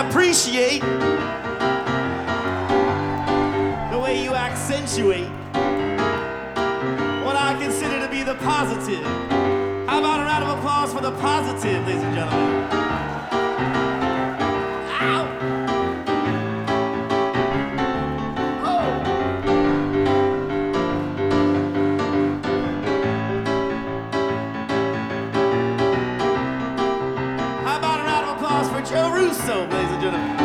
appreciate the way you accentuate what I consider to be the positive. How about a round of applause for the positive, ladies and gentlemen? Ow! Oh! How about a round of applause for Joe Russo, ladies and gentlemen?